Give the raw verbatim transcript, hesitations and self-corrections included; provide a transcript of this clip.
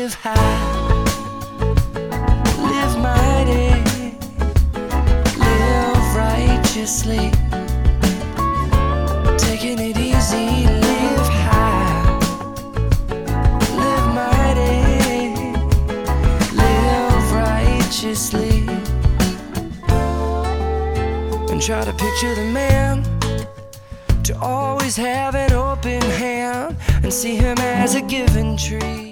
live high, live mighty, live righteously, taking it easy, live high, live mighty, live righteously. And try to picture the man to always have an open hand and see him as a given tree.